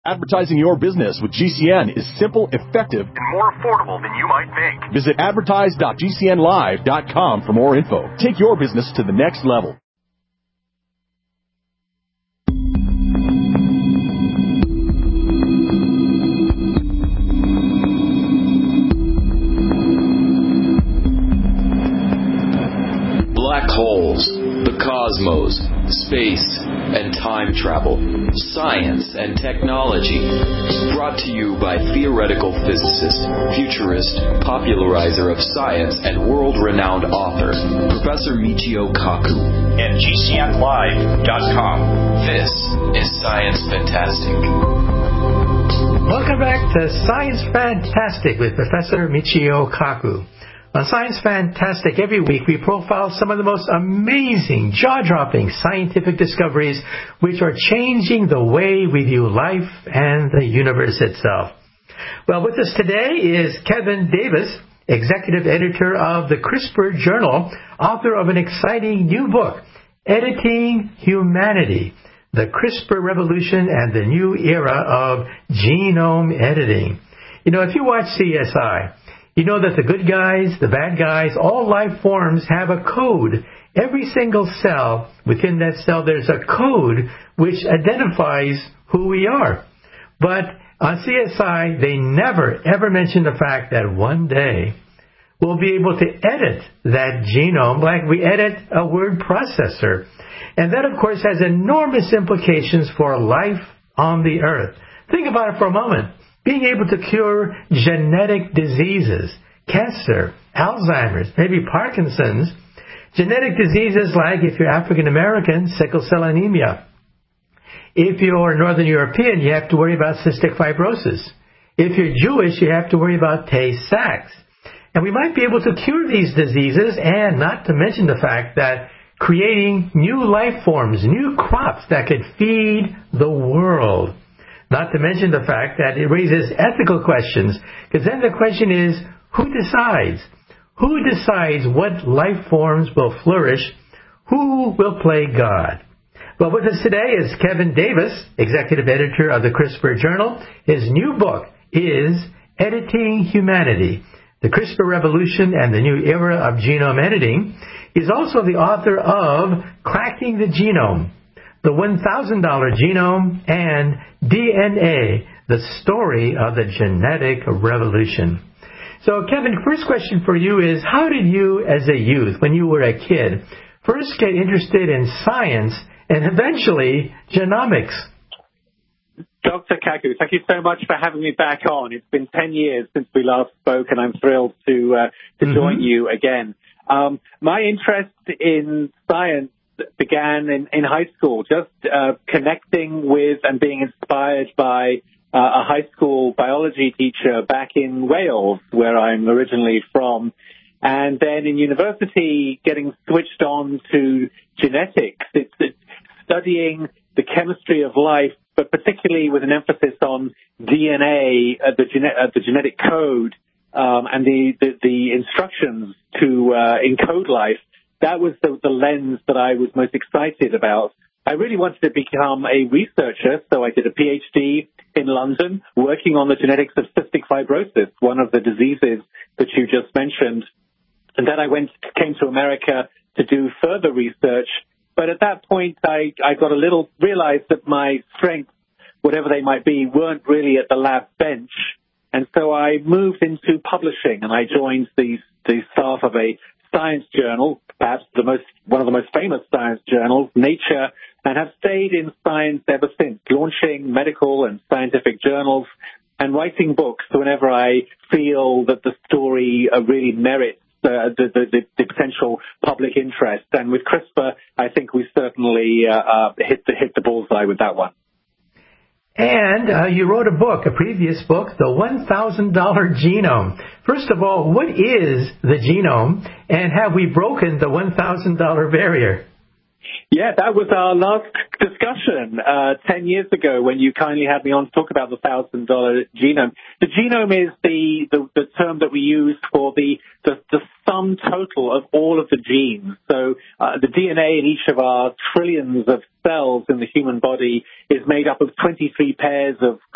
Advertising your business with GCN is simple, effective, and more affordable than you might think. Visit advertise.gcnlive.com for more info. Take your business to the next level. Black holes, the cosmos, space, and time travel, science and technology. Brought to you by theoretical physicist, futurist, popularizer of science, and world-renowned author, Professor Michio Kaku. And GCNlive.com. This is Science Fantastic. Welcome back to Science Fantastic with Professor Michio Kaku. On Science Fantastic, every week we profile some of the most amazing, jaw-dropping scientific discoveries which are changing the way we view life and the universe itself. Well, with us today is Kevin Davis, executive editor of the CRISPR Journal, author of an exciting new book, Editing Humanity, the CRISPR Revolution and the New Era of Genome Editing. You know, if you watch CSI, you know that the good guys, the bad guys, all life forms have a code. Every single cell, within that cell, there's a code which identifies who we are. But on CSI, they never, ever mention the fact that one day we'll be able to edit that genome like we edit a word processor. And that, of course, has enormous implications for life on the earth. Think about it for a moment. Being able to cure genetic diseases, cancer, Alzheimer's, maybe Parkinson's, genetic diseases like, if you're African American, sickle cell anemia. If you're Northern European, you have to worry about cystic fibrosis. If you're Jewish, you have to worry about Tay-Sachs. And we might be able to cure these diseases, and not to mention the fact that creating new life forms, new crops that could feed the world. Not to mention the fact that it raises ethical questions, because then the question is, who decides? Who decides what life forms will flourish? Who will play God? Well, with us today is Kevin Davis, executive editor of the CRISPR Journal. His new book is Editing Humanity, the CRISPR Revolution and the New Era of Genome Editing. He's also the author of Cracking the Genome, the $1,000 Genome, and DNA, the story of the genetic revolution. So, Kevin, first question for you is, how did you, as a youth, when you were a kid, first get interested in science and eventually genomics? Dr. Kaku, thank you so much for having me back on. It's been 10 years since we last spoke, and I'm thrilled to join you again. My interest in science began in high school, just connecting with and being inspired by a high school biology teacher back in Wales, where I'm originally from, and then in university getting switched on to genetics. It's studying the chemistry of life, but particularly with an emphasis on DNA, the genetic code, and the instructions to encode life. That was the lens that I was most excited about. I really wanted to become a researcher, so I did a PhD in London working on the genetics of cystic fibrosis, one of the diseases that you just mentioned. And then I came to America to do further research. But at that point, I realized that my strengths, whatever they might be, weren't really at the lab bench. And so I moved into publishing, and I joined the staff of a science journal, perhaps one of the most famous science journals, Nature, and have stayed in science ever since, launching medical and scientific journals and writing books whenever I feel that the story really merits the potential public interest. And with CRISPR, I think we certainly hit the bullseye with that one. And you wrote a book, a previous book, The $1,000 Genome. First of all, what is the genome, and have we broken the $1,000 barrier? Yeah, that was our last discussion 10 years ago when you kindly had me on to talk about the $1,000 genome. The genome is the term that we use for the sum total of all of the genes. So the DNA in each of our trillions of cells in the human body is made up of 23 pairs of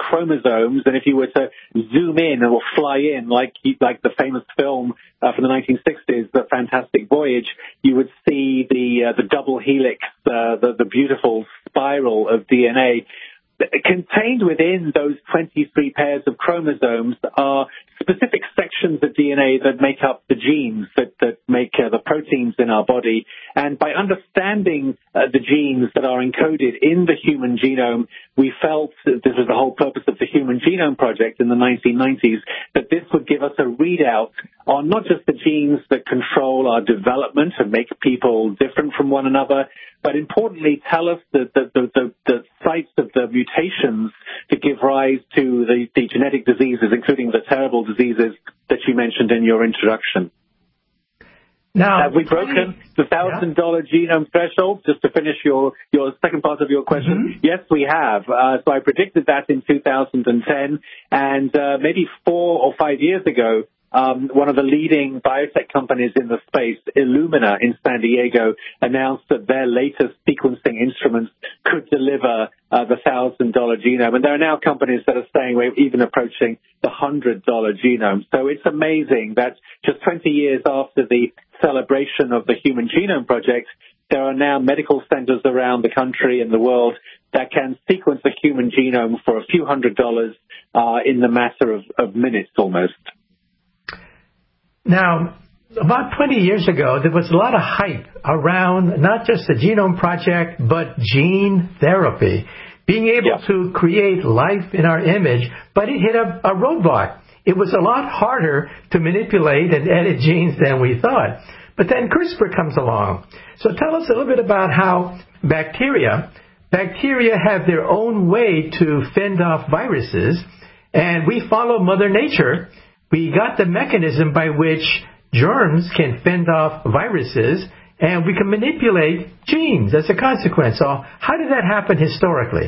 chromosomes, and if you were to zoom in or fly in, like the famous film from the 1960s, The Fantastic Voyage, you would see the double helix, the beautiful spiral of DNA. Contained within those 23 pairs of chromosomes are specific sections of DNA that make up the genes that make the proteins in our body. And by understanding the genes that are encoded in the human genome, we felt that this was the whole purpose of the Human Genome Project in the 1990s, that this would give us a readout on not just the genes that control our development and make people different from one another, but importantly tell us the sites of the mutations that give rise to the genetic diseases, including the terrible diseases that you mentioned in your introduction. Now, have we broken the $1,000 genome threshold? Just to finish your second part of your question. Mm-hmm. Yes, we have. So I predicted that in 2010, and maybe 4 or 5 years ago, one of the leading biotech companies in the space, Illumina in San Diego, announced that their latest sequencing instruments could deliver the $1,000 genome. And there are now companies that are saying we're even approaching the $100 genome. So it's amazing that just 20 years after the celebration of the Human Genome Project, there are now medical centers around the country and the world that can sequence the human genome for a few $100 in the matter of minutes almost. Now, about 20 years ago, there was a lot of hype around not just the Genome Project, but gene therapy, being able to create life in our image, but it hit a roadblock. It was a lot harder to manipulate and edit genes than we thought. But then CRISPR comes along. So tell us a little bit about how bacteria have their own way to fend off viruses, and we follow Mother Nature. We got the mechanism by which germs can fend off viruses, and we can manipulate genes as a consequence. So how did that happen historically?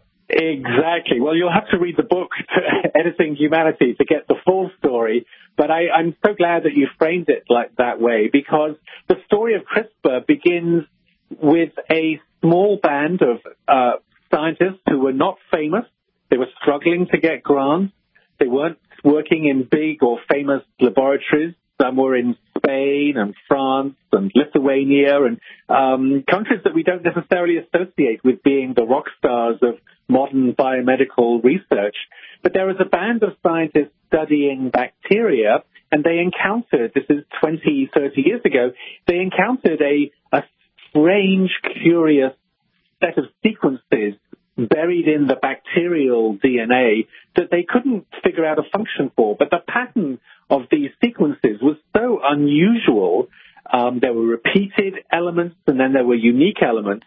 Exactly. Well, you'll have to read the book, Editing Humanity, to get the full story. But I'm so glad that you framed it like that way, because the story of CRISPR begins with a small band of scientists who were not famous. They were struggling to get grants. They weren't working in big or famous laboratories. Some were in Spain and France and Lithuania and countries that we don't necessarily associate with being the rock stars of modern biomedical research. But there was a band of scientists studying bacteria, and they encountered, this is 20, 30 years ago, they encountered a strange, curious set of sequences buried in the bacterial DNA that they couldn't figure out a function for. But the pattern of these sequences was so unusual. There were repeated elements, and then there were unique elements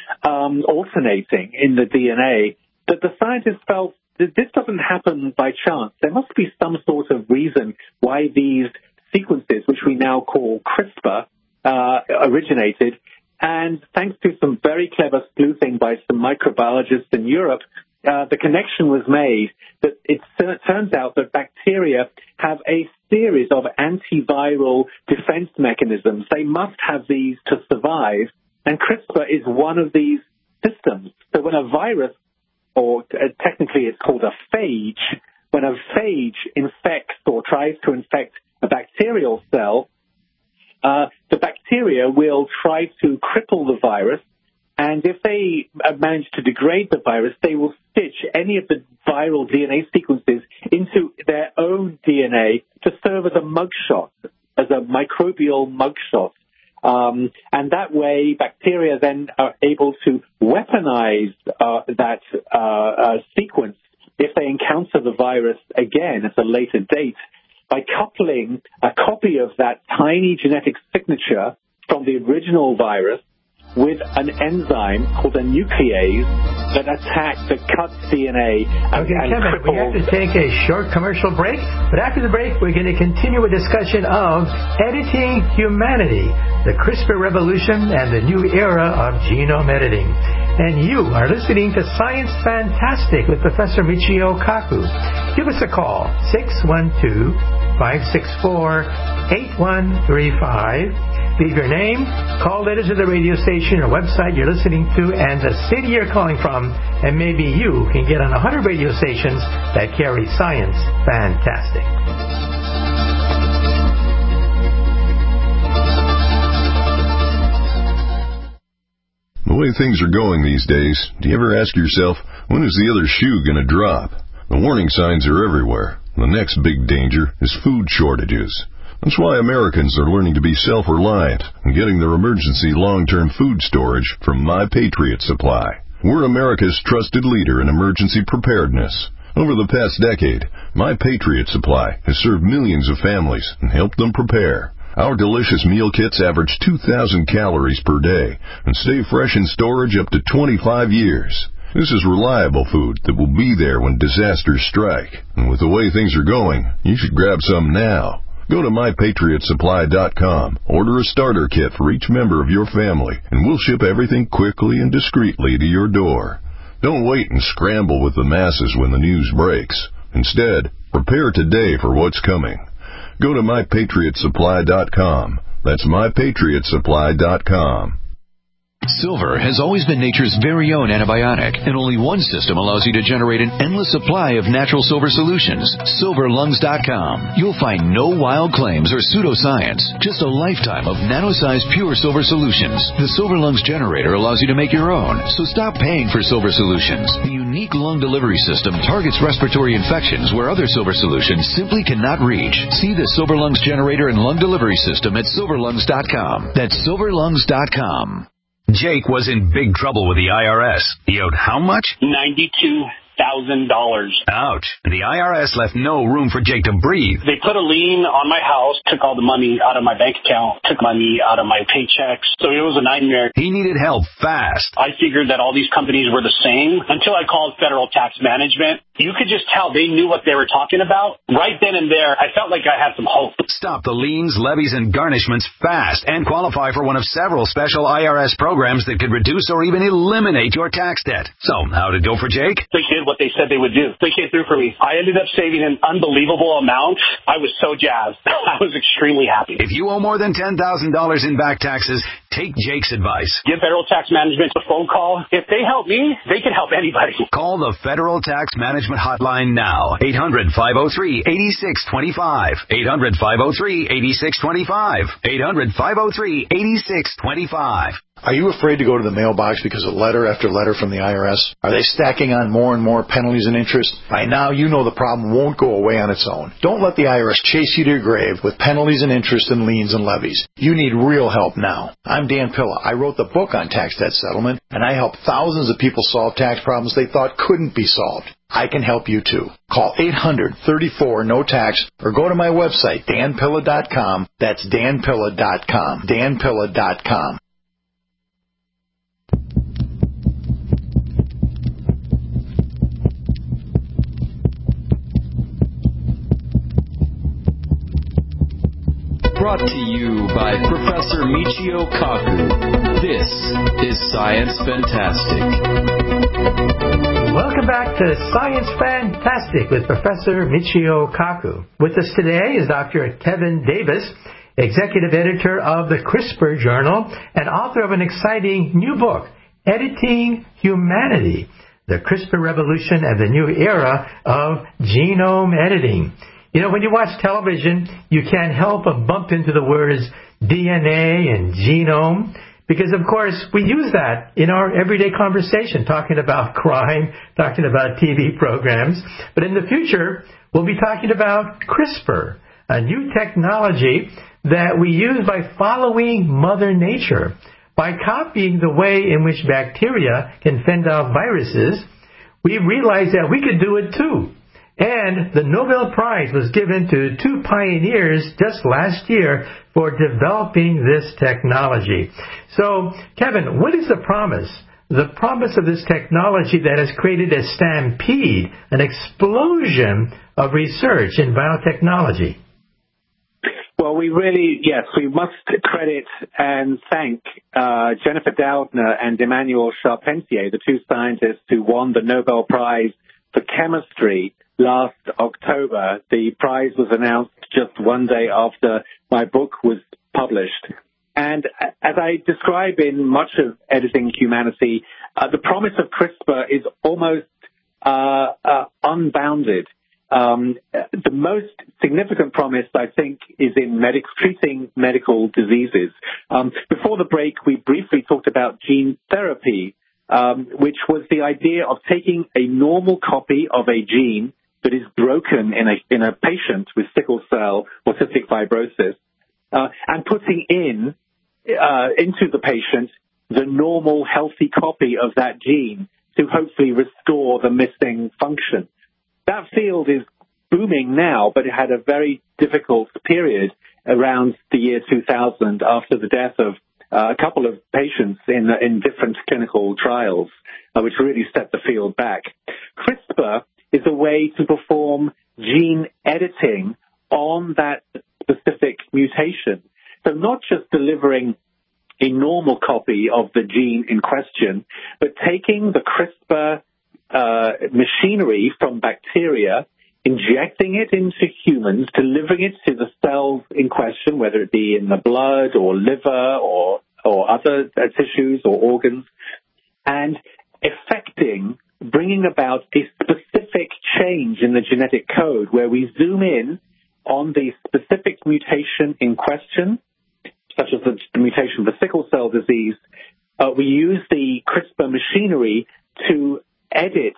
alternating in the DNA, that the scientists felt that this doesn't happen by chance. There must be some sort of reason why these sequences, which we now call CRISPR, originated. And thanks to some very clever sleuthing by some microbiologists in Europe, the connection was made that it turns out that bacteria have a series of antiviral defense mechanisms. They must have these to survive, and CRISPR is one of these systems. So when a virus, or technically it's called a phage, when a phage infects or tries to infect a bacterial cell, the bacteria will try to cripple the virus, and if they manage to degrade the virus, they will stitch any of the viral DNA sequences into their own DNA to serve as a mugshot, as a microbial mugshot. And that way, bacteria then are able to weaponize that sequence if they encounter the virus again at a later date, by coupling a copy of that tiny genetic signature from the original virus with an enzyme called a nuclease that cuts DNA and Kevin, cripples. We have to take a short commercial break, but after the break, we're going to continue a discussion of editing humanity, the CRISPR revolution, and the new era of genome editing. And you are listening to Science Fantastic with Professor Michio Kaku. Give us a call, 612-564-8135. Leave your name, call letters to the radio station or website you're listening to, and the city you're calling from, and maybe you can get on 100 radio stations that carry Science Fantastic. The way things are going these days, do you ever ask yourself, when is the other shoe going to drop? The warning signs are everywhere. The next big danger is food shortages. That's why Americans are learning to be self-reliant and getting their emergency long-term food storage from My Patriot Supply. We're America's trusted leader in emergency preparedness. Over the past decade, My Patriot Supply has served millions of families and helped them prepare. Our delicious meal kits average 2,000 calories per day and stay fresh in storage up to 25 years. This is reliable food that will be there when disasters strike. And with the way things are going, you should grab some now. Go to MyPatriotSupply.com, order a starter kit for each member of your family, and we'll ship everything quickly and discreetly to your door. Don't wait and scramble with the masses when the news breaks. Instead, prepare today for what's coming. Go to MyPatriotSupply.com. That's MyPatriotSupply.com. Silver has always been nature's very own antibiotic, and only one system allows you to generate an endless supply of natural silver solutions. SilverLungs.com. You'll find no wild claims or pseudoscience, just a lifetime of nano-sized pure silver solutions. The Silver Lungs generator allows you to make your own, so stop paying for silver solutions. The unique lung delivery system targets respiratory infections where other silver solutions simply cannot reach. See the Silver Lungs generator and lung delivery system at SilverLungs.com. That's SilverLungs.com. Jake was in big trouble with the IRS. He owed how much? $92,000. Ouch. The IRS left no room for Jake to breathe. They put a lien on my house, took all the money out of my bank account, took money out of my paychecks. So it was a nightmare. He needed help fast. I figured that all these companies were the same until I called Federal Tax Management. You could just tell they knew what they were talking about. Right then and there, I felt like I had some hope. Stop the liens, levies, and garnishments fast and qualify for one of several special IRS programs that could reduce or even eliminate your tax debt. So, how'd it go for Jake? They did what they said they would do. They came through for me. I ended up saving an unbelievable amount. I was so jazzed. I was extremely happy. If you owe more than $10,000 in back taxes, take Jake's advice. Give Federal Tax Management a phone call. If they help me, they can help anybody. Call the Federal Tax Management Hotline now. 800-503-8625. 800-503-8625. 800-503-8625. Are you afraid to go to the mailbox because of letter after letter from the IRS? Are they stacking on more and more penalties and interest? By now, you know the problem won't go away on its own. Don't let the IRS chase you to your grave with penalties and interest and liens and levies. You need real help now. I'm Dan Pilla. I wrote the book on tax debt settlement, and I help thousands of people solve tax problems they thought couldn't be solved. I can help you too. Call 800-34-NO-TAX or go to my website, danpilla.com. That's danpilla.com. danpilla.com. Brought to you by Professor Michio Kaku. This is Science Fantastic. Welcome back to Science Fantastic with Professor Michio Kaku. With us today is Dr. Kevin Davis, executive editor of the CRISPR Journal and author of an exciting new book, Editing Humanity, the CRISPR Revolution and the New Era of Genome Editing. You know, when you watch television, you can't help but bump into the words DNA and genome because, of course, we use that in our everyday conversation, talking about crime, talking about TV programs. But in the future, we'll be talking about CRISPR, a new technology that we use by following Mother Nature. By copying the way in which bacteria can fend off viruses, we realized that we could do it too. And the Nobel Prize was given to two pioneers just last year for developing this technology. So, Kevin, what is the promise? The promise of this technology that has created a stampede, an explosion of research in biotechnology. Well, we must credit and thank Jennifer Doudna and Emmanuel Charpentier, the two scientists who won the Nobel Prize for Chemistry last October. The prize was announced just one day after my book was published. And as I describe in much of Editing Humanity, the promise of CRISPR is almost unbounded. The most significant promise, I think, is in treating medical diseases. Before the break, we briefly talked about gene therapy, which was the idea of taking a normal copy of a gene that is broken in a patient with sickle cell or cystic fibrosis, and putting into the patient the normal, healthy copy of that gene to hopefully restore the missing function. That field is booming now, but it had a very difficult period around the year 2000 after the death of a couple of patients in different clinical trials, which really set the field back. CRISPR is a way to perform gene editing on that specific mutation. So not just delivering a normal copy of the gene in question, but taking the CRISPR machinery from bacteria, injecting it into humans, delivering it to the cells in question, whether it be in the blood or liver or other tissues or organs, and bringing about a specific change in the genetic code where we zoom in on the specific mutation in question, such as the mutation for sickle cell disease. We use the CRISPR machinery to edit,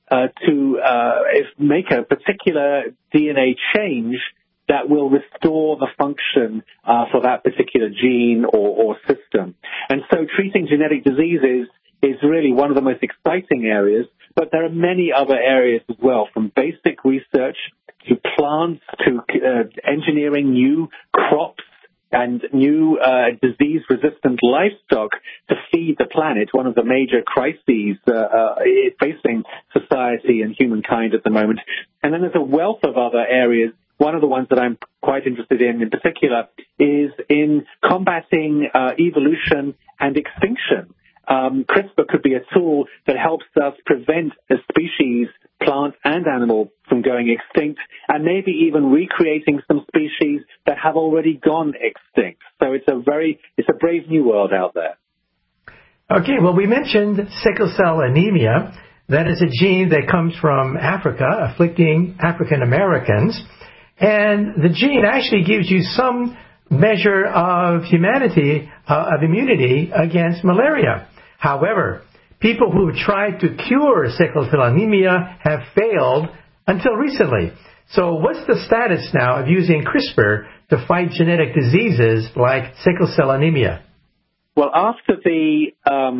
make a particular DNA change that will restore the function for that particular gene or system. And so treating genetic diseases is really one of the most exciting areas, but there are many other areas as well, from basic research to plants to engineering new crops and new disease-resistant livestock to feed the planet, one of the major crises facing society and humankind at the moment. And then there's a wealth of other areas. One of the ones that I'm quite interested in particular, is in combating evolution and extinction. CRISPR could be a tool that helps us prevent a species, plant and animal, from going extinct, and maybe even recreating some species that have already gone extinct. So it's a brave new world out there. Okay, well, we mentioned sickle cell anemia. That is a gene that comes from Africa, afflicting African Americans. And the gene actually gives you some measure of immunity against malaria. However, people who have tried to cure sickle cell anemia have failed until recently. So what's the status now of using CRISPR to fight genetic diseases like sickle cell anemia? Well, after the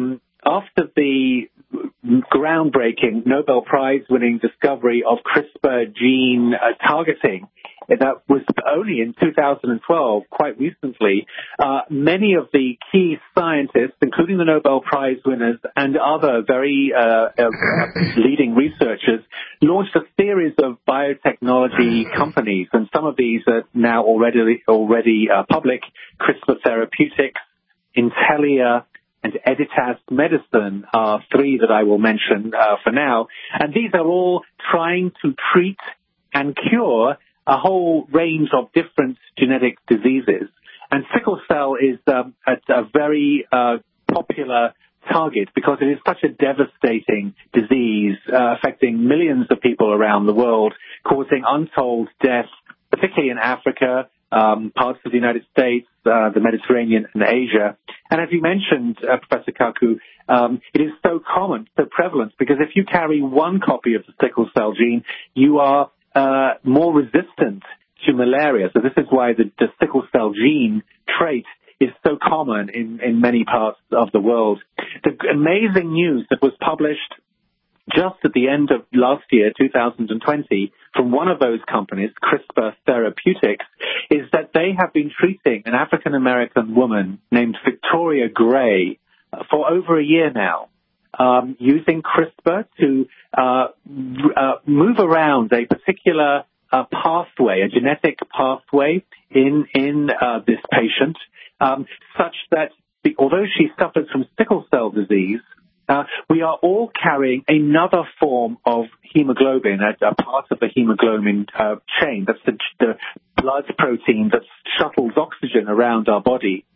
groundbreaking Nobel Prize-winning discovery of CRISPR gene targeting, that was only in 2012, quite recently, many of the key scientists, including the Nobel Prize winners and other very leading researchers, launched a series of biotechnology companies, and some of these are now already public: CRISPR Therapeutics, Intellia, and Editas Medicine are three that I will mention for now. And these are all trying to treat and cure a whole range of different genetic diseases. And sickle cell is a very popular target because it is such a devastating disease affecting millions of people around the world, causing untold deaths, particularly in Africa, parts of the United States, the Mediterranean, and Asia. And as you mentioned, Professor Kaku, it is so common, so prevalent, because if you carry one copy of the sickle cell gene, you are more resistant to malaria. So this is why the sickle cell gene trait is so common in many parts of the world. The amazing news that was published just at the end of last year, 2020, from one of those companies, CRISPR Therapeutics, is that they have been treating an African-American woman named Victoria Gray for over a year now, using CRISPR to move around a particular pathway, a genetic pathway in this patient, such that although she suffers from sickle cell disease, we are all carrying another form of hemoglobin, a part of the hemoglobin chain. That's the blood protein that shuttles oxygen around our body.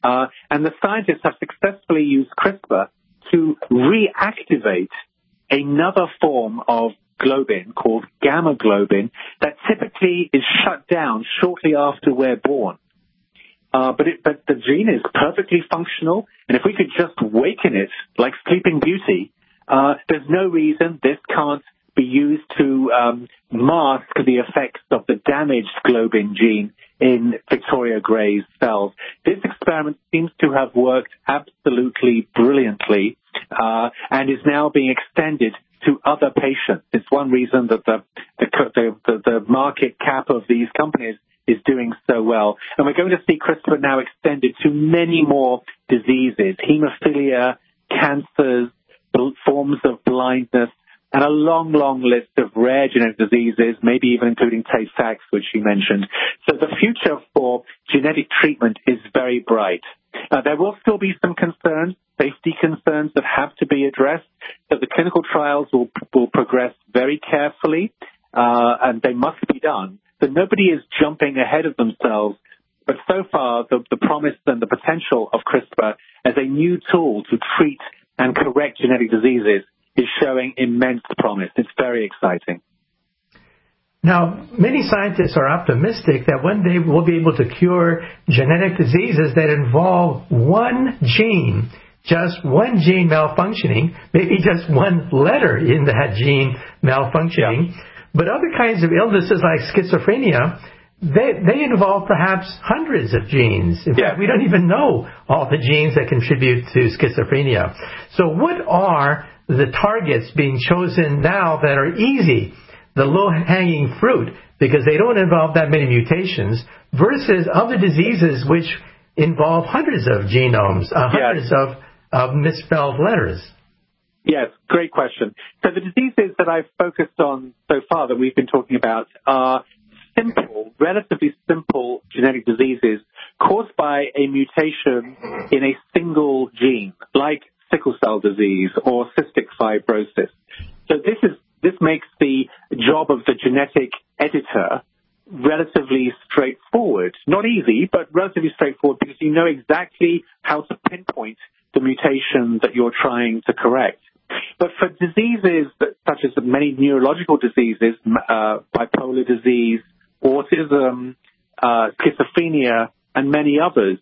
And the scientists have successfully used CRISPR to reactivate another form of globin called gamma globin that typically is shut down shortly after we're born. But the gene is perfectly functional, and if we could just waken it like Sleeping Beauty, there's no reason this can't be used to mask the effects of the damaged globin gene in Victoria Gray's cells. This experiment seems to have worked absolutely brilliantly and is now being extended to other patients. It's one reason that the market cap of these companies is doing so well. And we're going to see CRISPR now extended to many more diseases, hemophilia, cancers, forms of blindness, and a long, long list of rare genetic diseases, maybe even including Tay-Sachs, which you mentioned. So the future for genetic treatment is very bright. There will still be some concerns, safety concerns that have to be addressed. So the clinical trials will progress very carefully, and they must be done. So nobody is jumping ahead of themselves. But so far, the promise and the potential of CRISPR as a new tool to treat and correct genetic diseases is showing immense promise. It's very exciting. Now, many scientists are optimistic that one day we'll be able to cure genetic diseases that involve one gene, just one gene malfunctioning, maybe just one letter in that gene malfunctioning. Yeah. But other kinds of illnesses like schizophrenia, they involve perhaps hundreds of genes. In fact, we don't even know all the genes that contribute to schizophrenia. So what are the targets being chosen now that are easy, the low-hanging fruit, because they don't involve that many mutations, versus other diseases which involve hundreds of genomes, hundreds of misspelled letters? Yes, great question. So the diseases that I've focused on so far that we've been talking about are simple, relatively simple genetic diseases caused by a mutation in a single gene, like sickle cell disease or cystic fibrosis. So this makes the job of the genetic editor relatively straightforward. Not easy, but relatively straightforward because you know exactly how to pinpoint the mutation that you're trying to correct. But for diseases such as many neurological diseases, bipolar disease, autism, schizophrenia, and many others,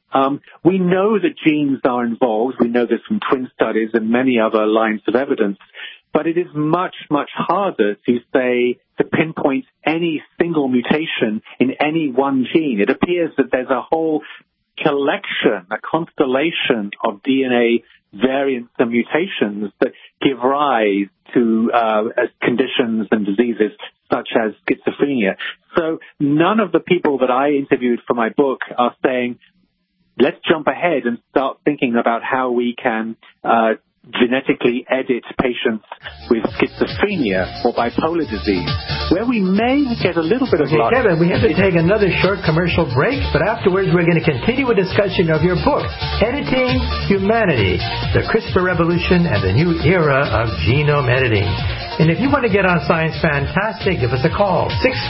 we know that genes are involved. We know this from twin studies and many other lines of evidence. But it is much, much harder to pinpoint any single mutation in any one gene. It appears that there's a whole collection, a constellation of DNA variants and mutations that give rise to conditions and diseases such as schizophrenia. So none of the people that I interviewed for my book are saying, let's jump ahead and start thinking about how we can genetically edit patients with schizophrenia or bipolar disease, where we may get a little bit of luck. Kevin, we have to take another short commercial break, but afterwards we're going to continue a discussion of your book, Editing Humanity, the CRISPR Revolution and the New Era of Genome Editing. And if you want to get on Science Fantastic, give us a call.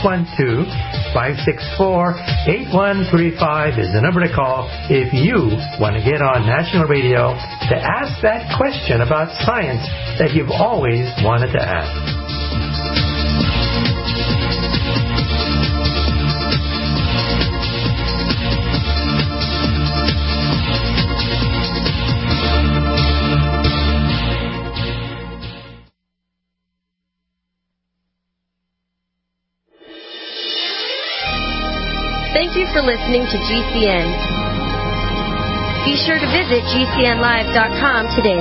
612-564-8135 is the number to call if you want to get on national radio to ask that question about science that you've always wanted to ask. Thank you for listening to GCN. Be sure to visit GCNlive.com today.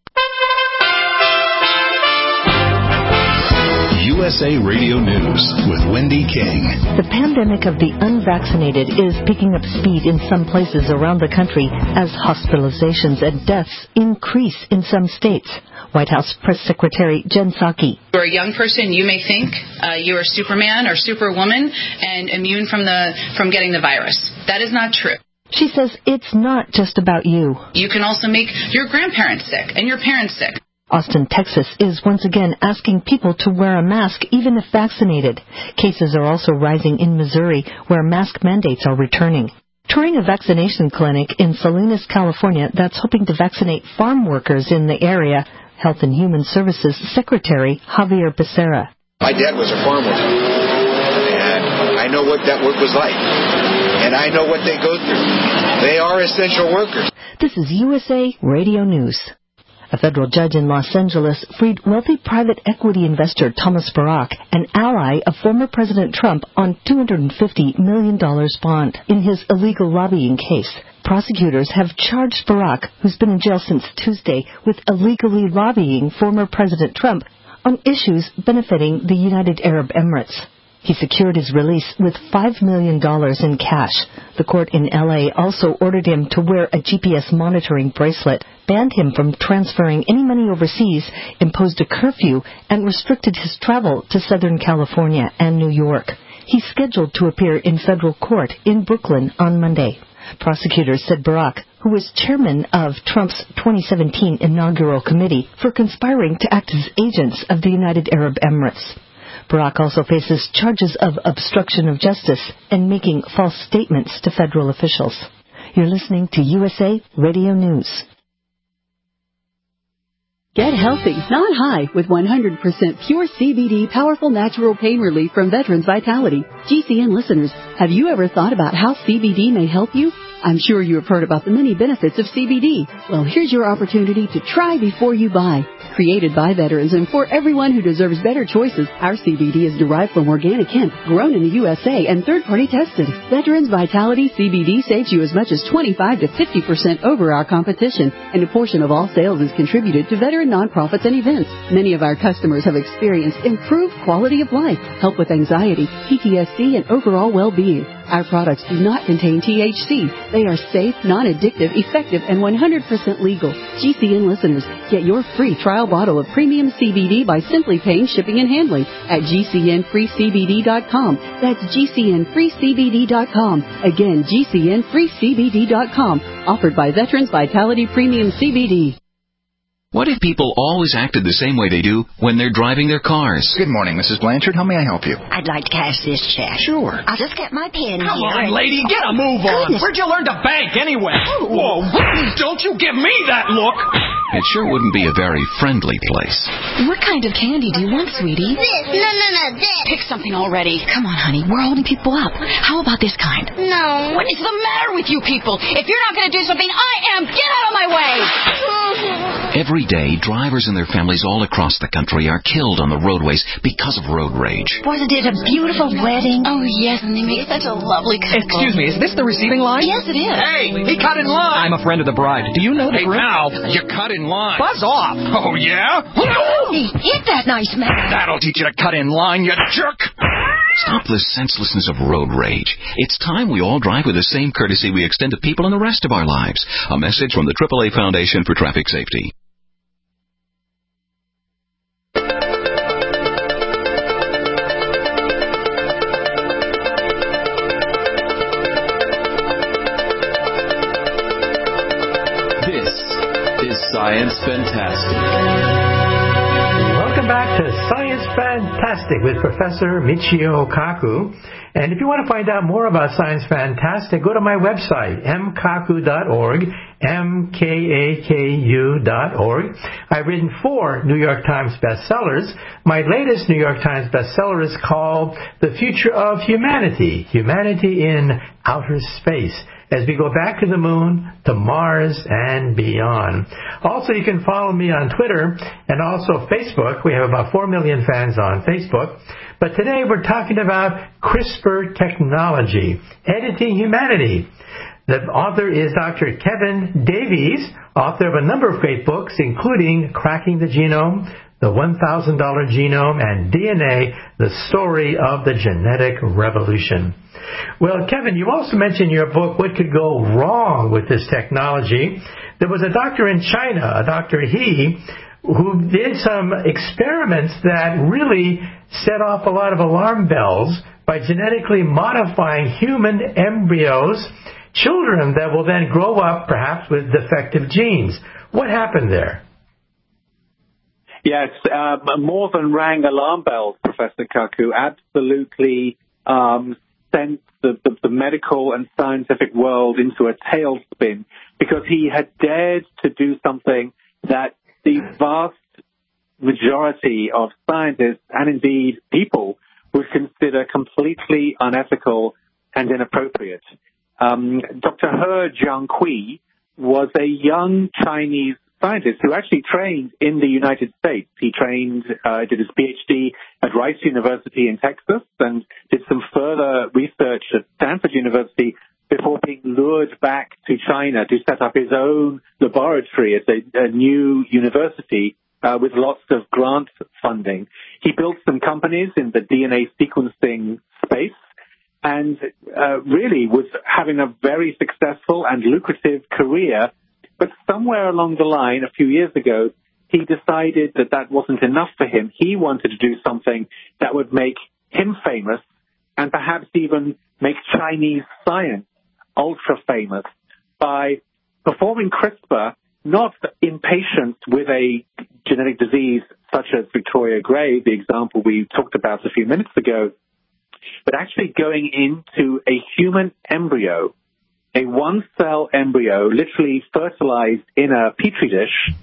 USA Radio News with Wendy King. The pandemic of the unvaccinated is picking up speed in some places around the country as hospitalizations and deaths increase in some states. White House Press Secretary Jen Psaki. You're a young person, you may think you are Superman or Superwoman and immune from getting the virus. That is not true. She says it's not just about you. You can also make your grandparents sick and your parents sick. Austin, Texas is once again asking people to wear a mask even if vaccinated. Cases are also rising in Missouri, where mask mandates are returning. Touring a vaccination clinic in Salinas, California that's hoping to vaccinate farm workers in the area, Health and Human Services Secretary Javier Becerra. My dad was a farm worker, and I know what that work was like, and I know what they go through. They are essential workers. This is USA Radio News. A federal judge in Los Angeles freed wealthy private equity investor Thomas Barak, an ally of former President Trump, on $250 million bond. In his illegal lobbying case, prosecutors have charged Barak, who's been in jail since Tuesday, with illegally lobbying former President Trump on issues benefiting the United Arab Emirates. He secured his release with $5 million in cash. The court in L.A. also ordered him to wear a GPS monitoring bracelet, banned him from transferring any money overseas, imposed a curfew, and restricted his travel to Southern California and New York. He's scheduled to appear in federal court in Brooklyn on Monday. Prosecutors said Barak, who was chairman of Trump's 2017 inaugural committee, for conspiring to act as agents of the United Arab Emirates. Barak also faces charges of obstruction of justice and making false statements to federal officials. You're listening to USA Radio News. Get healthy, not high, with 100% pure CBD powerful natural pain relief from Veterans Vitality. GCN listeners, have you ever thought about how CBD may help you? I'm sure you have heard about the many benefits of CBD. Well, here's your opportunity to try before you buy. Created by veterans and for everyone who deserves better choices, our CBD is derived from organic hemp, grown in the USA and third-party tested. Veterans Vitality CBD saves you as much as 25 to 50% over our competition, and a portion of all sales is contributed to veteran nonprofits and events. Many of our customers have experienced improved quality of life, help with anxiety, PTSD, and overall well-being. Our products do not contain THC. They are safe, non-addictive, effective, and 100% legal. GCN listeners, get your free trial bottle of premium CBD by simply paying shipping and handling at GCNFreeCBD.com. That's GCNFreeCBD.com. Again, GCNFreeCBD.com. Offered by Veterans Vitality Premium CBD. What if people always acted the same way they do when they're driving their cars? Good morning, Mrs. Blanchard. How may I help you? I'd like to cash this check. Sure. I'll just get my pen Come here. on, lady, get a move on. Where'd you learn to bank anyway? Whoa, don't you give me that look. It sure wouldn't be a very friendly place. What kind of candy do you want, sweetie? This. No, this. Pick something already. Come on, honey. We're holding people up. How about this kind? No. What is the matter with you people? If you're not going to do something, I am. Get out of my way. Every day, drivers and their families all across the country are killed on the roadways because of road rage. Wasn't it a beautiful wedding? Oh, yes, and they made such a lovely couple. Excuse me, is this the receiving line? Yes, it is. Hey, he cut in line. I'm a friend of the bride. Do you know the group? Now, you cut in line. Buzz off. Oh, yeah? Hey, hit that nice man. That'll teach you to cut in line, you jerk. Stop the senselessness of road rage. It's time we all drive with the same courtesy we extend to people in the rest of our lives. A message from the AAA Foundation for Traffic Safety. Science Fantastic. Welcome back to Science Fantastic with Professor Michio Kaku. And if you want to find out more about Science Fantastic, go to my website, mkaku.org, mkaku.org. I've written 4 New York Times bestsellers. My latest New York Times bestseller is called The Future of Humanity, Humanity in Outer Space, as we go back to the moon, to Mars, and beyond. Also, you can follow me on Twitter and also Facebook. We have about 4 million fans on Facebook. But today we're talking about CRISPR technology, editing humanity. The author is Dr. Kevin Davies, author of a number of great books, including Cracking the Genome, The $1,000 Genome, and DNA, The Story of the Genetic Revolution. Well, Kevin, you also mentioned in your book what could go wrong with this technology. There was a doctor in China, a Dr. He, who did some experiments that really set off a lot of alarm bells by genetically modifying human embryos, children that will then grow up perhaps with defective genes. What happened there? Yes, more than rang alarm bells, Professor Kaku. Absolutely sent the medical and scientific world into a tailspin because he had dared to do something that the vast majority of scientists and indeed people would consider completely unethical and inappropriate. Dr. He Jiankui was a young Chinese scientist who actually trained in the United States. He did his PhD at Rice University in Texas and did some further research at Stanford University before being lured back to China to set up his own laboratory at a new university with lots of grant funding. He built some companies in the DNA sequencing space and really was having a very successful and lucrative career. But somewhere along the line, a few years ago, he decided that that wasn't enough for him. He wanted to do something that would make him famous and perhaps even make Chinese science ultra famous by performing CRISPR, not in patients with a genetic disease such as Victoria Gray, the example we talked about a few minutes ago, but actually going into a human embryo, a one-cell embryo, literally fertilized in a petri dish,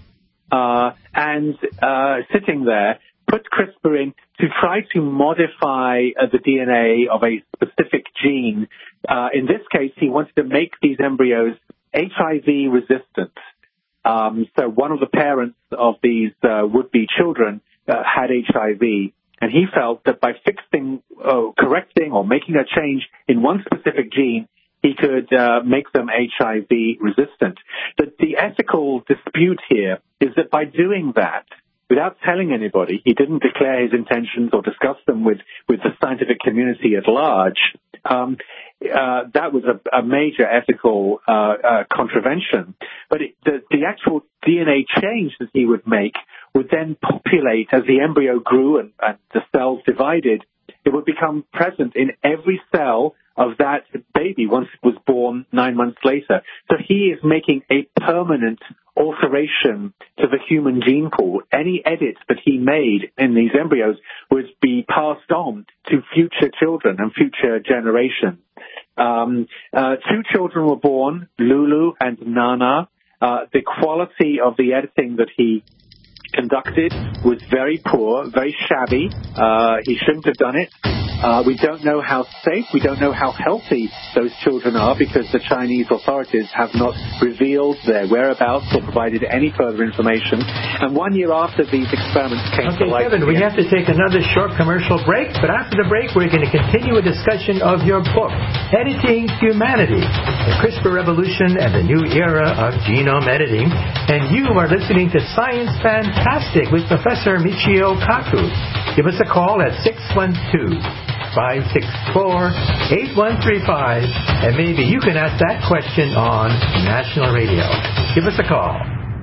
and sitting there, put CRISPR in to try to modify the DNA of a specific gene. In this case, he wanted to make these embryos HIV resistant. So one of the parents of these would-be children had HIV, and he felt that by fixing, correcting, or making a change in one specific gene, he could make them HIV resistant. But the ethical dispute here is that by doing that, without telling anybody, he didn't declare his intentions or discuss them with the scientific community at large. That was a major ethical contravention. But the actual DNA change that he would make would then populate as the embryo grew and the cells divided. It would become present in every cell of that baby once it was born 9 months later. So he is making a permanent alteration to the human gene pool. Any edits that he made in these embryos would be passed on to future children and future generations. 2 children were born, Lulu and Nana. The quality of the editing that he conducted was very poor, very shabby. He shouldn't have done it. We don't know how safe, we don't know how healthy those children are because the Chinese authorities have not revealed their whereabouts or provided any further information. And 1 year after these experiments came to light... Okay, Kevin, we have to take another short commercial break, but after the break we're going to continue a discussion of your book, Editing Humanity, the CRISPR Revolution and the New Era of Genome Editing. And you are listening to Science Fantastic with Professor Michio Kaku. Give us a call at 612-564-8135, and maybe you can ask that question on national radio. Give us a call.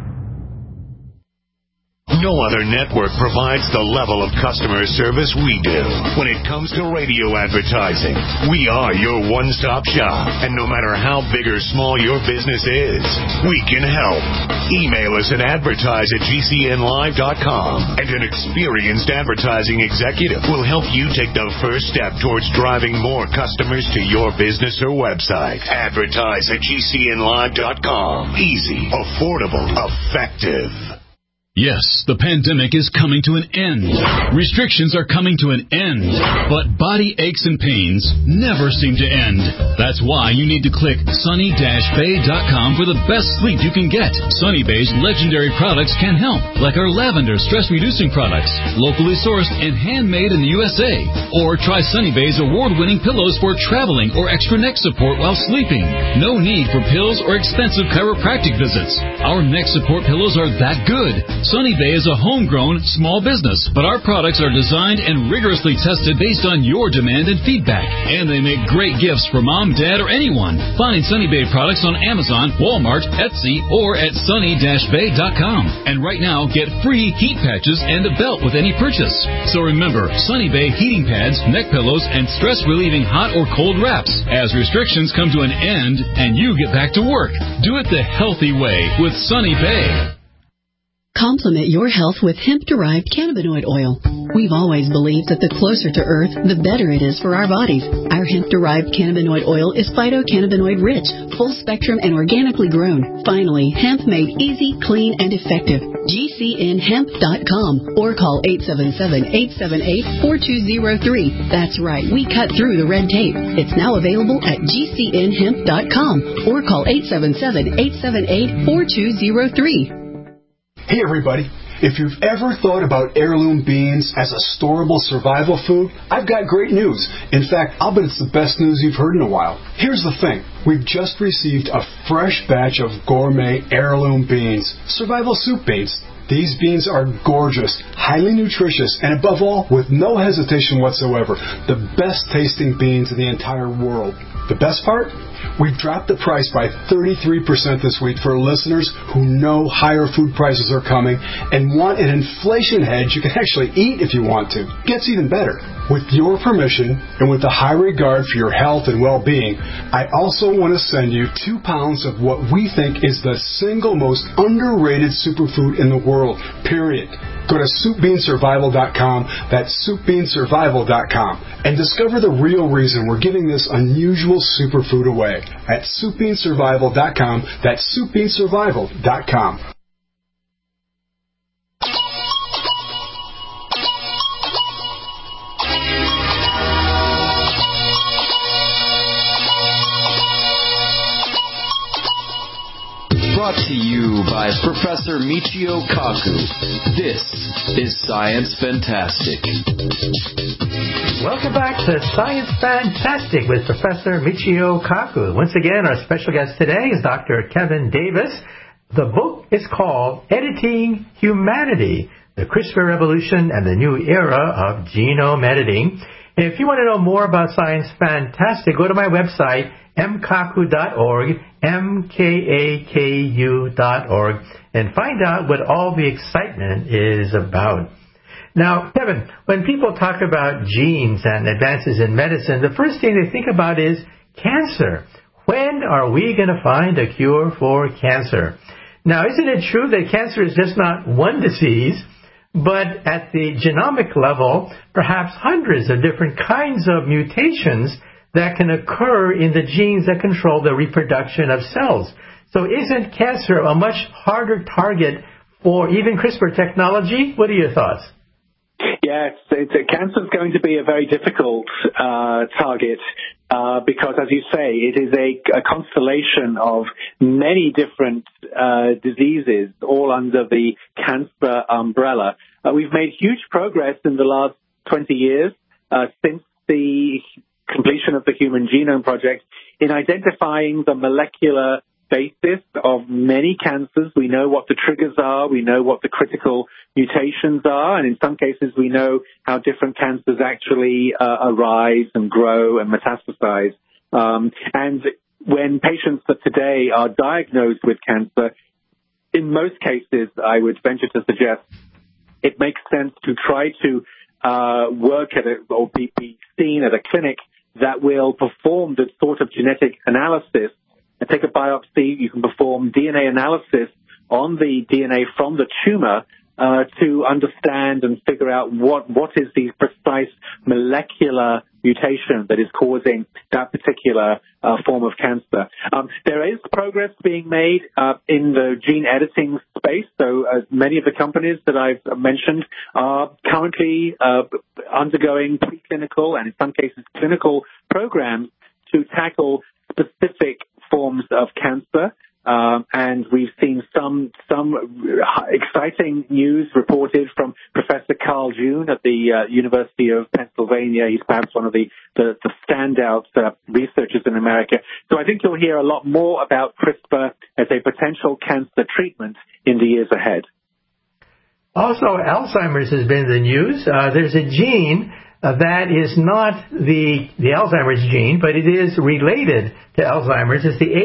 No other network provides the level of customer service we do. When it comes to radio advertising, we are your one-stop shop. And no matter how big or small your business is, we can help. Email us at advertise@gcnlive.com, and an experienced advertising executive will help you take the first step towards driving more customers to your business or website. Advertise@gcnlive.com. Easy, affordable, effective. Yes, the pandemic is coming to an end. Restrictions are coming to an end. But body aches and pains never seem to end. That's why you need to click sunny-bay.com for the best sleep you can get. Sunny Bay's legendary products can help, like our lavender stress-reducing products, locally sourced and handmade in the USA. Or try Sunny Bay's award-winning pillows for traveling or extra neck support while sleeping. No need for pills or expensive chiropractic visits. Our neck support pillows are that good. Sunny Bay is a homegrown small business, but our products are designed and rigorously tested based on your demand and feedback. And they make great gifts for mom, dad, or anyone. Find Sunny Bay products on Amazon, Walmart, Etsy, or at sunny-bay.com. And right now, get free heat patches and a belt with any purchase. So remember, Sunny Bay heating pads, neck pillows, and stress-relieving hot or cold wraps. As restrictions come to an end and you get back to work, do it the healthy way with Sunny Bay. Complement your health with hemp-derived cannabinoid oil. We've always believed that the closer to Earth, the better it is for our bodies. Our hemp-derived cannabinoid oil is phytocannabinoid rich, full spectrum, and organically grown. Finally, hemp made easy, clean, and effective. GCNhemp.com or call 877-878-4203. That's right, we cut through the red tape. It's now available at GCNhemp.com or call 877-878-4203. Hey everybody, if you've ever thought about heirloom beans as a storable survival food, I've got great news. In fact, I'll bet it's the best news you've heard in a while. Here's the thing. We've just received a fresh batch of gourmet heirloom beans, survival soup beans. These beans are gorgeous, highly nutritious, and above all, with no hesitation whatsoever, the best tasting beans in the entire world. The best part? We've dropped the price by 33% this week for listeners who know higher food prices are coming and want an inflation hedge you can actually eat if you want to. Gets even better. With your permission and with a high regard for your health and well-being, I also want to send you 2 pounds of what we think is the single most underrated superfood in the world, period. Go to SoupBeanSurvival.com, that's SoupBeanSurvival.com, and discover the real reason we're giving this unusual superfood away at SoupBeanSurvival.com, that's SoupBeanSurvival.com. Brought to you by Professor Michio Kaku. This is Science Fantastic. Welcome back to Science Fantastic with Professor Michio Kaku. Once again, our special guest today is Dr. Kevin Davis. The book is called Editing Humanity, the CRISPR Revolution and the New Era of Genome Editing. If you want to know more about Science Fantastic, go to my website, mkaku.org, mkaku.org, and find out what all the excitement is about. Now, Kevin, when people talk about genes and advances in medicine, the first thing they think about is cancer. When are we going to find a cure for cancer? Now, isn't it true that cancer is just not one disease, but at the genomic level, perhaps hundreds of different kinds of mutations that can occur in the genes that control the reproduction of cells? So isn't cancer a much harder target for even CRISPR technology? What are your thoughts? Yes, cancer is going to be a very difficult target because, as you say, it is a constellation of many different diseases, all under the cancer umbrella. We've made huge progress in the last 20 years since the completion of the Human Genome Project in identifying the molecular basis of many cancers. We know what the triggers are. We know what the critical mutations are. And in some cases, we know how different cancers actually arise and grow and metastasize. And when patients that today are diagnosed with cancer, in most cases, I would venture to suggest it makes sense to try to work at it or be seen at a clinic that will perform the sort of genetic analysis and take a biopsy. You can perform DNA analysis on the DNA from the tumor to understand and figure out what is the precise molecular mutation that is causing that particular form of cancer. There is progress being made in the gene editing space. So many of the companies that I've mentioned are currently undergoing preclinical and in some cases clinical programs to tackle specific forms of cancer. And we've seen some exciting news reported from Professor Carl June at the University of Pennsylvania. He's perhaps one of the standout researchers in America. So I think you'll hear a lot more about CRISPR as a potential cancer treatment in the years ahead. Also, Alzheimer's has been in the news. There's a gene that is not the Alzheimer's gene, but it is related to Alzheimer's. It's the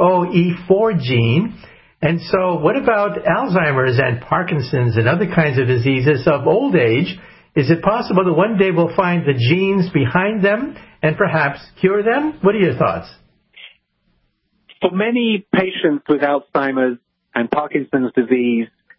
APOE4 gene. And so what about Alzheimer's and Parkinson's and other kinds of diseases of old age? Is it possible that one day we'll find the genes behind them and perhaps cure them? What are your thoughts? For many patients with Alzheimer's and Parkinson's disease,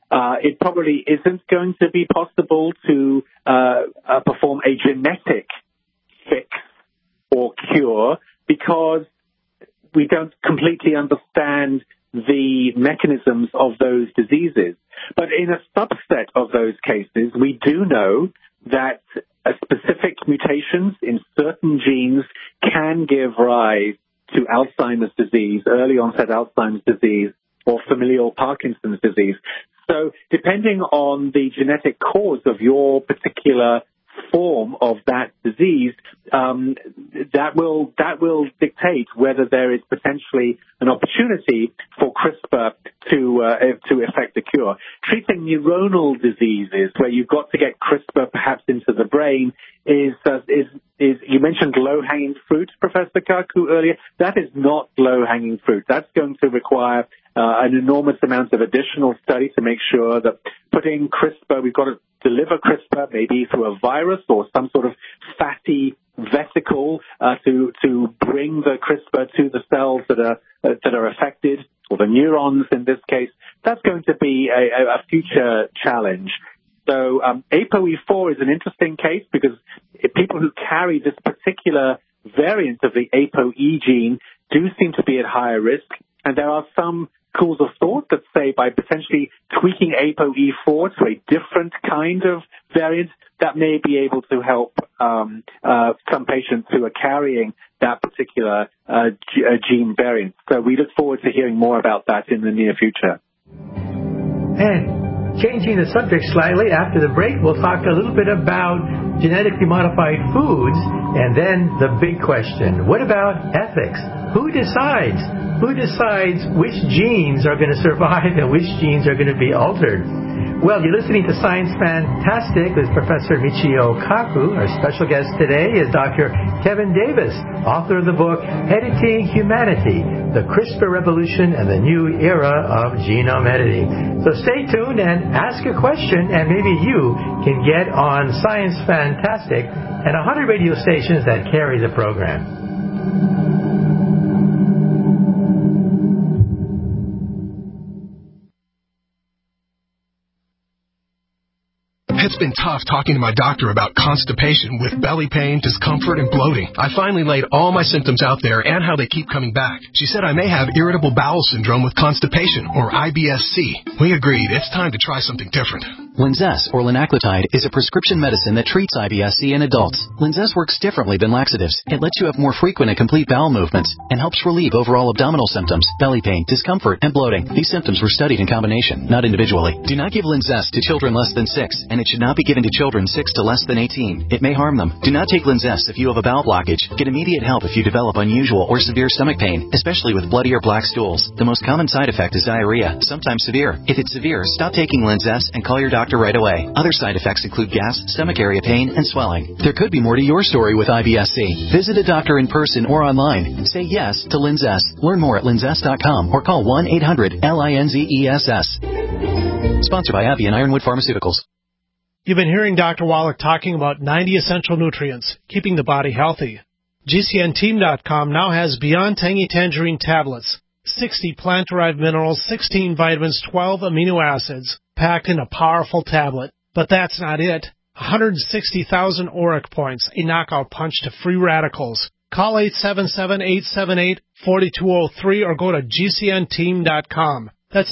it probably isn't going to be possible to perform a genetic fix or cure because we don't completely understand the mechanisms of those diseases. But in a subset of those cases, we do know that specific mutations in certain genes can give rise to Alzheimer's disease, early onset Alzheimer's disease, or familial Parkinson's disease. So depending on the genetic cause of your particular form of that disease, that will dictate whether there is potentially an opportunity for CRISPR to effect a cure. Treating neuronal diseases, where you've got to get CRISPR perhaps into the brain, is you mentioned low-hanging fruit, Professor Kaku, earlier. That is not low-hanging fruit. That's going to require an enormous amount of additional study to make sure that putting CRISPR, we've got to deliver CRISPR maybe through a virus or some sort of fatty vesicle to bring the CRISPR to the cells that are affected, or the neurons in this case. That's going to be a future challenge. So ApoE4 is an interesting case because people who carry this particular variant of the ApoE gene do seem to be at higher risk, and there are some schools of thought that say by potentially tweaking ApoE4 to a different kind of variant, that may be able to help some patients who are carrying that particular gene variant. So we look forward to hearing more about that in the near future. And changing the subject slightly, after the break, we'll talk a little bit about genetically modified foods, and then the big question, what about ethics? Who decides which genes are going to survive and which genes are going to be altered? Well, you're listening to Science Fantastic with Professor Michio Kaku. Our special guest today is Dr. Kevin Davis, author of the book Editing Humanity, The CRISPR Revolution and the New Era of Genome Editing. So stay tuned and ask a question, and maybe you can get on Science Fantastic and 100 radio stations that carry the program. It's been tough talking to my doctor about constipation with belly pain, discomfort, and bloating. I finally laid all my symptoms out there and how they keep coming back. She said I may have irritable bowel syndrome with constipation, or IBS-C. We agreed it's time to try something different. Linzess, or linaclotide, is a prescription medicine that treats IBS-C in adults. Linzess works differently than laxatives. It lets you have more frequent and complete bowel movements and helps relieve overall abdominal symptoms, belly pain, discomfort, and bloating. These symptoms were studied in combination, not individually. Do not give Linzess to children less than 6, and it should not be given to children 6 to less than 18. It may harm them. Do not take Linzess if you have a bowel blockage. Get immediate help if you develop unusual or severe stomach pain, especially with bloody or black stools. The most common side effect is diarrhea, sometimes severe. If it's severe, stop taking Linzess and call your doctor right away. Other side effects include gas, stomach area pain, and swelling. There could be more to your story with IBS-C. Visit a doctor in person or online. Say yes to Linzess. Learn more at linzess.com or call 1-800-LINZESS. Sponsored by AbbVie and Ironwood Pharmaceuticals. You've been hearing Dr. Wallach talking about 90 essential nutrients, keeping the body healthy. GCNteam.com now has Beyond Tangy Tangerine tablets, 60 plant-derived minerals, 16 vitamins, 12 amino acids, packed in a powerful tablet. But that's not it. 160,000 auric points, a knockout punch to free radicals. Call 877-878-4203 or go to GCNteam.com. That's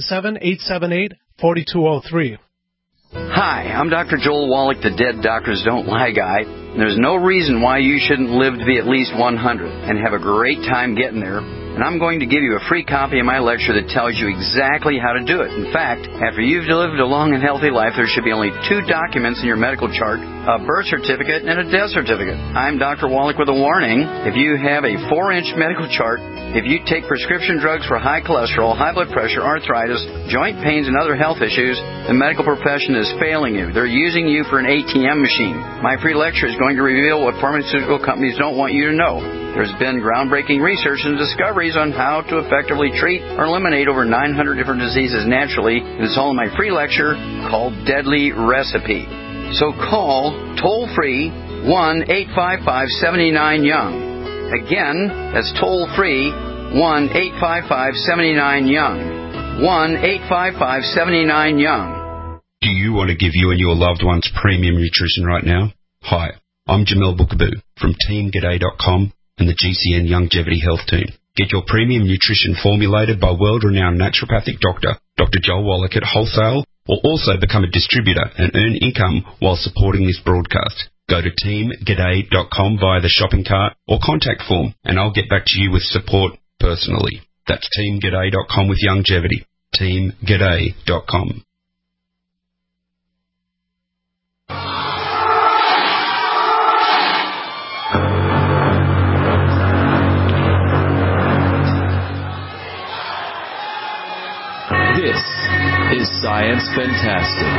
877-878-4203. Hi, I'm Dr. Joel Wallach, the Dead Doctors Don't Lie guy. There's no reason why you shouldn't live to be at least 100 and have a great time getting there. And I'm going to give you a free copy of my lecture that tells you exactly how to do it. In fact, after you've lived a long and healthy life, there should be only 2 documents in your medical chart, a birth certificate and a death certificate. I'm Dr. Wallach with a warning. If you have a 4-inch medical chart, if you take prescription drugs for high cholesterol, high blood pressure, arthritis, joint pains, and other health issues, the medical profession is failing you. They're using you for an ATM machine. My free lecture is going to reveal what pharmaceutical companies don't want you to know. There's been groundbreaking research and discoveries on how to effectively treat or eliminate over 900 different diseases naturally. It's all in my free lecture called Deadly Recipe. So call toll-free 1-855-79-YOUNG. Again, that's toll-free 1-855-79-YOUNG. 1-855-79-YOUNG. Do you want to give you and your loved ones premium nutrition right now? Hi, I'm Jamel Bookaboo from TeamGaday.com and the GCN Longevity Health Team. Get your premium nutrition formulated by world-renowned naturopathic doctor, Dr. Joel Wallach at Wholesale, or also become a distributor and earn income while supporting this broadcast. Go to TeamGaday.com via the shopping cart or contact form, and I'll get back to you with support personally. That's TeamGaday.com with longevity. TeamGaday.com. This is Science Fantastic.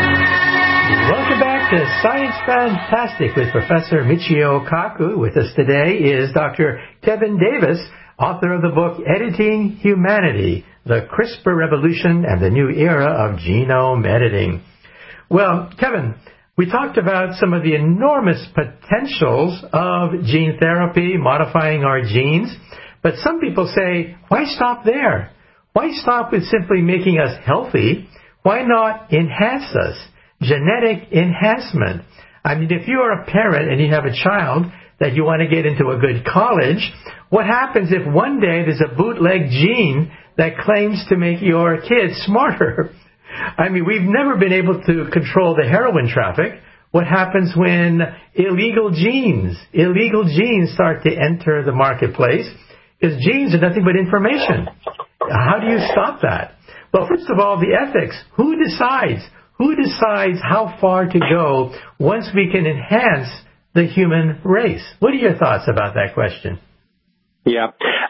Welcome back to Science Fantastic with Professor Michio Kaku. With us today is Dr. Kevin Davis, author of the book Editing Humanity, The CRISPR Revolution and the New Era of Genome Editing. Well, Kevin, we talked about some of the enormous potentials of gene therapy, modifying our genes, but some people say, why stop there? Why stop with simply making us healthy? Why not enhance us? Genetic enhancement. I mean, if you are a parent and you have a child that you want to get into a good college, what happens if one day there's a bootleg gene that claims to make your kids smarter? I mean, we've never been able to control the heroin traffic. What happens when illegal genes start to enter the marketplace? Because genes are nothing but information. How do you stop that? Well, first of all, the ethics. Who decides? Who decides how far to go once we can enhance the human race? What are your thoughts about that question? Yeah,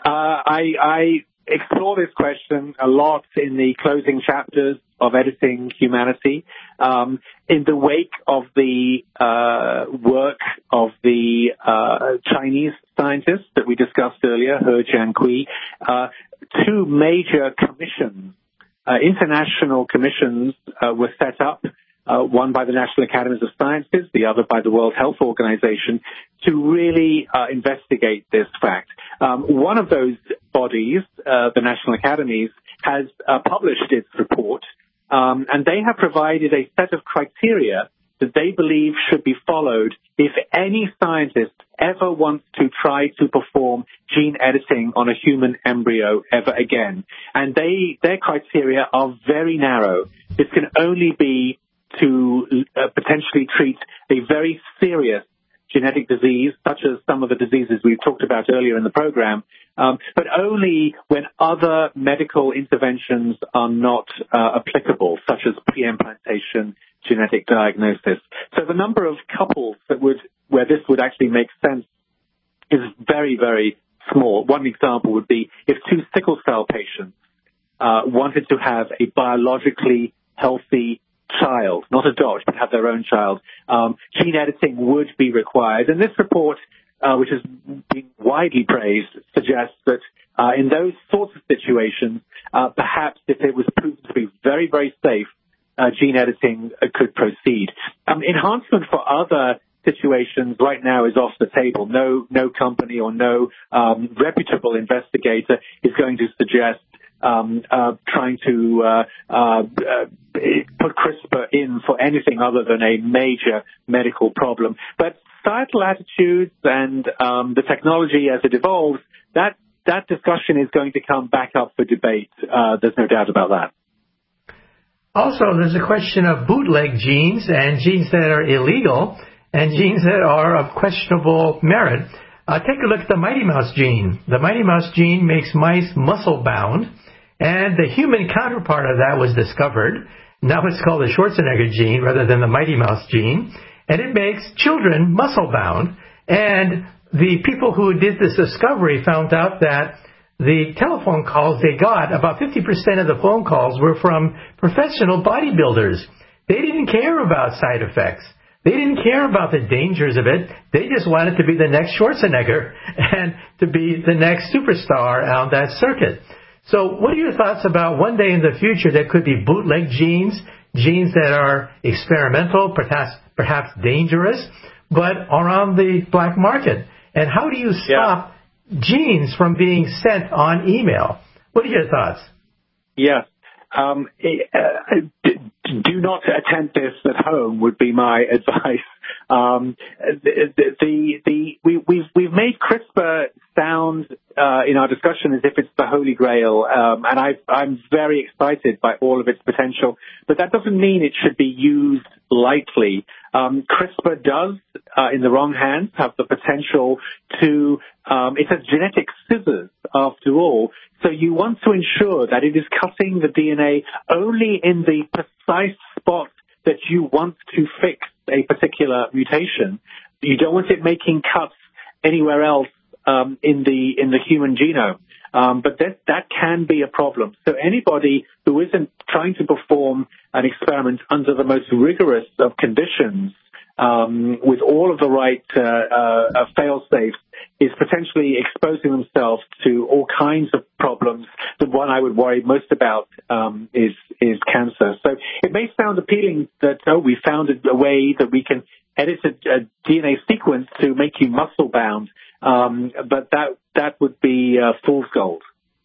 I explore this question a lot in the closing chapters of Editing Humanity. In the wake of the work of the Chinese scientists that we discussed earlier, He Jiankui, two major commissions, international commissions, were set up, one by the National Academies of Sciences, the other by the World Health Organization, to really investigate this fact. One of those bodies, the National Academies, has published its report, and they have provided a set of criteria that they believe should be followed if any scientist ever wants to try to perform gene editing on a human embryo ever again. And their criteria are very narrow. This can only be to potentially treat a very serious genetic disease, such as some of the diseases we've talked about earlier in the program, but only when other medical interventions are not applicable, such as pre-implantation genetic diagnosis. So the number of couples where this would actually make sense is very, very small. One example would be if two sickle cell patients wanted to have a biologically healthy child, not adopt, but have their own child, gene editing would be required. And this report, which has been widely praised, suggests that in those sorts of situations, perhaps if it was proven to be very, very safe, gene editing could proceed. Enhancement for other situations right now is off the table. No company or no reputable investigator is going to suggest trying to put CRISPR in for anything other than a major medical problem. But societal attitudes and the technology as it evolves, that discussion is going to come back up for debate. There's no doubt about that. Also, there's a question of bootleg genes and genes that are illegal and genes that are of questionable merit. Take a look at the Mighty Mouse gene. The Mighty Mouse gene makes mice muscle-bound, and the human counterpart of that was discovered. Now it's called the Schwarzenegger gene rather than the Mighty Mouse gene, and it makes children muscle-bound. And the people who did this discovery found out that the telephone calls they got, about 50% of the phone calls were from professional bodybuilders. They didn't care about side effects. They didn't care about the dangers of it. They just wanted to be the next Schwarzenegger and to be the next superstar on that circuit. So what are your thoughts about one day in the future there could be bootleg genes, genes that are experimental, perhaps dangerous, but are on the black market? And how do you stop genes from being sent on email? What are your thoughts? Yes. do not attempt this at home would be my advice. We've made CRISPR sound in our discussion as if it's the Holy Grail, and I'm very excited by all of its potential. But that doesn't mean it should be used lightly. CRISPR does, in the wrong hands, have the potential to. It's a genetic scissors, after all. So you want to ensure that it is cutting the DNA only in the precise spot that you want to fix a particular mutation. You don't want it making cuts anywhere else in the human genome. But that can be a problem. So anybody who isn't trying to perform an experiment under the most rigorous of conditions, with all of the right fail-safes, is potentially exposing themselves to all kinds of problems. The one I would worry most about is cancer. So it may sound appealing that, we found a way that we can edit a DNA sequence to make you muscle-bound, but that would be fool's gold.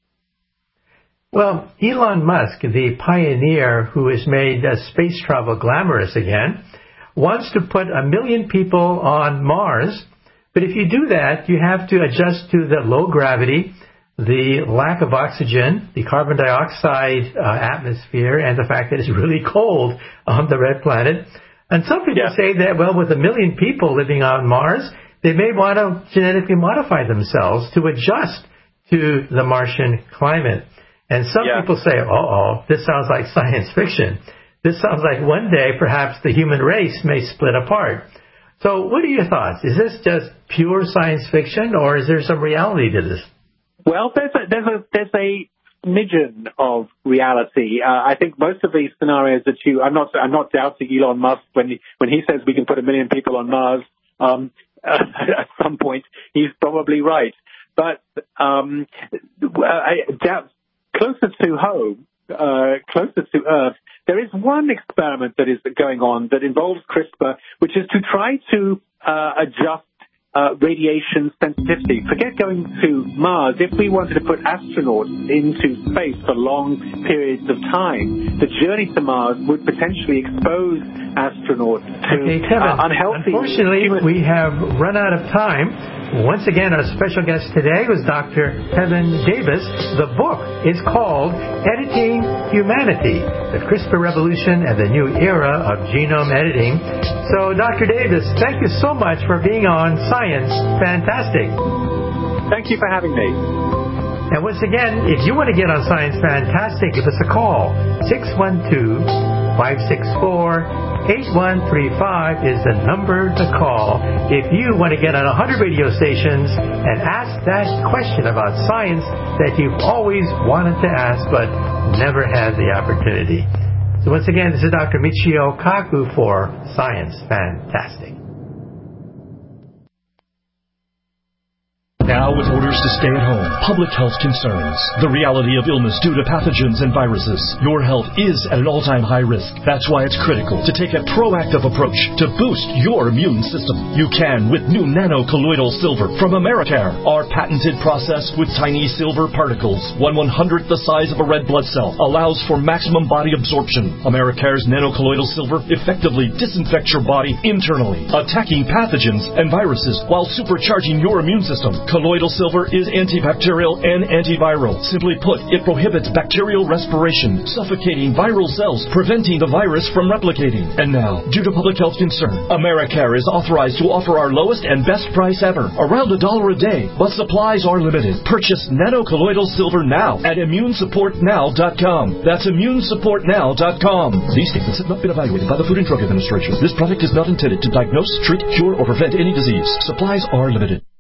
Well, Elon Musk, the pioneer who has made space travel glamorous again, wants to put 1 million people on Mars. But if you do that, you have to adjust to the low gravity, the lack of oxygen, the carbon dioxide atmosphere, and the fact that it's really cold on the red planet. And some people say that, well, with 1 million people living on Mars, they may want to genetically modify themselves to adjust to the Martian climate. And some people say, this sounds like science fiction. This sounds like one day perhaps the human race may split apart. So what are your thoughts? Is this just pure science fiction, or is there some reality to this? Well, there's a smidgen of reality. I think most of these scenarios that I'm not doubting Elon Musk when he says we can put 1 million people on Mars. At some point, he's probably right. But closer to home, closer to Earth, there is one experiment that is going on that involves CRISPR, which is to try to adjust radiation sensitivity. Forget going to Mars. If we wanted to put astronauts into space for long periods of time, the journey to Mars would potentially expose astronauts to unhealthy... Unfortunately, we have run out of time. Once again, our special guest today was Dr. Kevin Davis. The book is called Editing Humanity, the CRISPR Revolution and the New Era of Genome Editing. So, Dr. Davis, thank you so much for being on Science Fantastic. Thank you for having me. And once again, if you want to get on Science Fantastic, give us a call. 612-564-8135 is the number to call if you want to get on 100 radio stations and ask that question about science that you've always wanted to ask but never had the opportunity. So once again, this is Dr. Michio Kaku for Science Fantastic. Now, with orders to stay at home, public health concerns, the reality of illness due to pathogens and viruses, your health is at an all-time high risk. That's why it's critical to take a proactive approach to boost your immune system. You can with new nano-colloidal silver from Americare. Our patented process with tiny silver particles, 1/100th the size of a red blood cell, allows for maximum body absorption. Americare's nano-colloidal silver effectively disinfects your body internally, attacking pathogens and viruses while supercharging your immune system. Colloidal silver is antibacterial and antiviral. Simply put, it prohibits bacterial respiration, suffocating viral cells, preventing the virus from replicating. And now, due to public health concern, Americare is authorized to offer our lowest and best price ever, around $1 a day, but supplies are limited. Purchase nano-colloidal silver now at immunesupportnow.com. That's immunesupportnow.com. These statements have not been evaluated by the Food and Drug Administration. This product is not intended to diagnose, treat, cure, or prevent any disease. Supplies are limited.